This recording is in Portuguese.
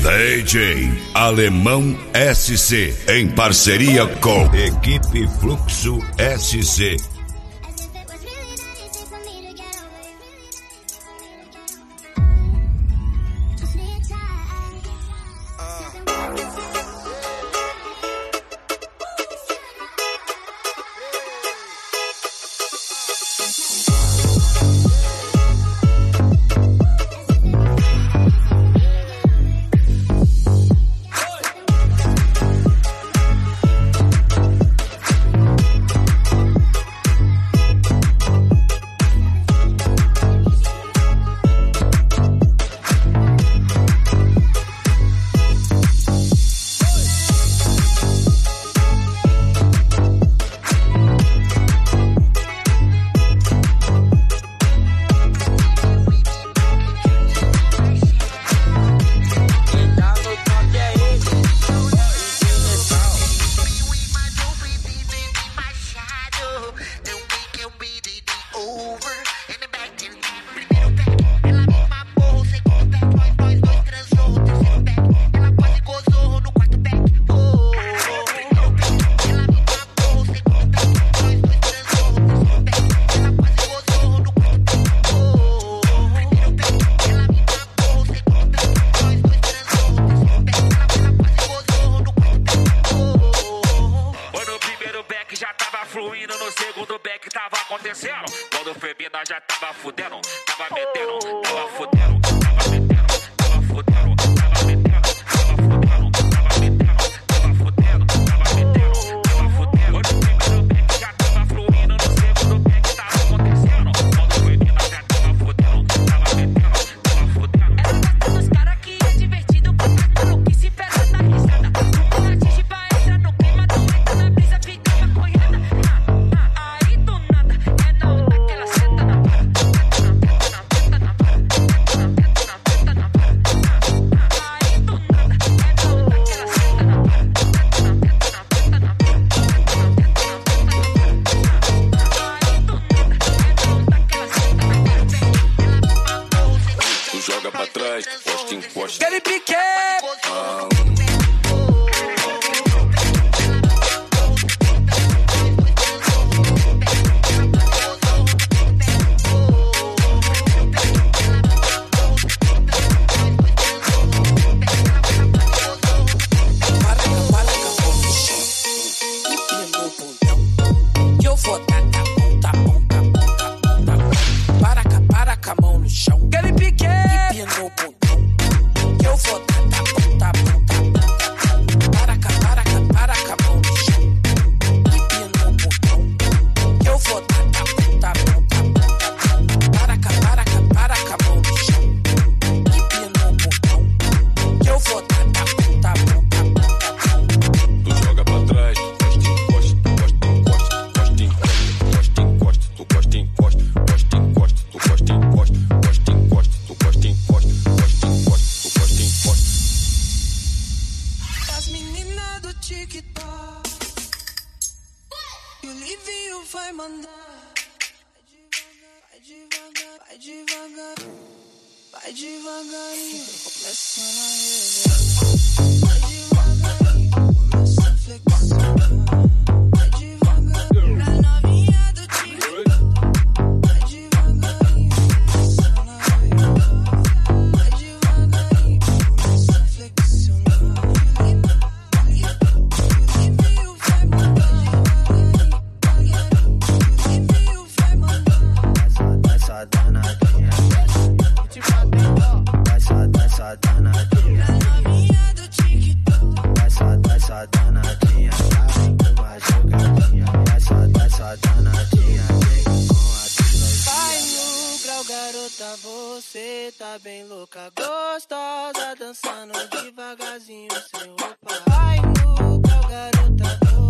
DJ Alemão SC, em parceria com Equipe Fluxo SC. Fluindo no segundo back tava acontecendo. Quando foi bem, nós já tava fudendo. Tava metendo, tava fudendo. Tava metendo, tava fudendo. Tava metendo, tava fudendo. Tava metendo, tava fudendo. Tava metendo, tava fudendo. Quando foi bem no back já tava fluindo no segundo back tava acontecendo. Quando foi bem, nós já tava fudendo. Tava metendo, tava fudendo. Ela gosta dos caras que é divertido, porque maluquice pesa na risada. Tu atinge pra entrar no clima, tu entra na brisa, fica maconhada. Aí do nada, é na onda que ela senta na vara. Senta na vara, senta na vara. Aí do nada, é na onda que ela senta na vara. Senta na vara. Aí do nada, é na onda que ela senta na vara. Tu joga pra trás, encosta, encosta. Aquele pique! Para com a mão no chão. Aquele pique! Empina o bundão. Que eu vou tacar ponta a ponta. Para com a mão no chão. Empina o bundão. Que eu vou tacar ponta a ponta. Para com a mão no chão. Empina o bundão. Que eu vou tacar ponta a ponta. Tu joga pra trás, encosta, encosta, encosta, encosta, encosta, encosta, encosta, tu encosta, encosta, tu gosta, encosta, tu gosta, encosta, encosta, tu gosta, encosta. As meninas do TikTok e o Livinho vai mandar. Vai devagar, vai devagar, vai devagarinho, começando a rever. Vai devagarinho, começa a flexionar. Vai devagarinho, pra novinha do TikTok. Vai devagarinho, começando a rever. Vai devagarinho, começa a flexionar. O Livinho vai mandar. O Livinho vai mandar. Essa danadinha, essa danadinha, Pra novinha do TikTok. essa danadinha, uma jogadinha, essa danadinha, vem com a tua. Vai no grau, garota, você tá bem louca, gostosa, dançando devagarzinho sem roupa. Vai no grau, garota,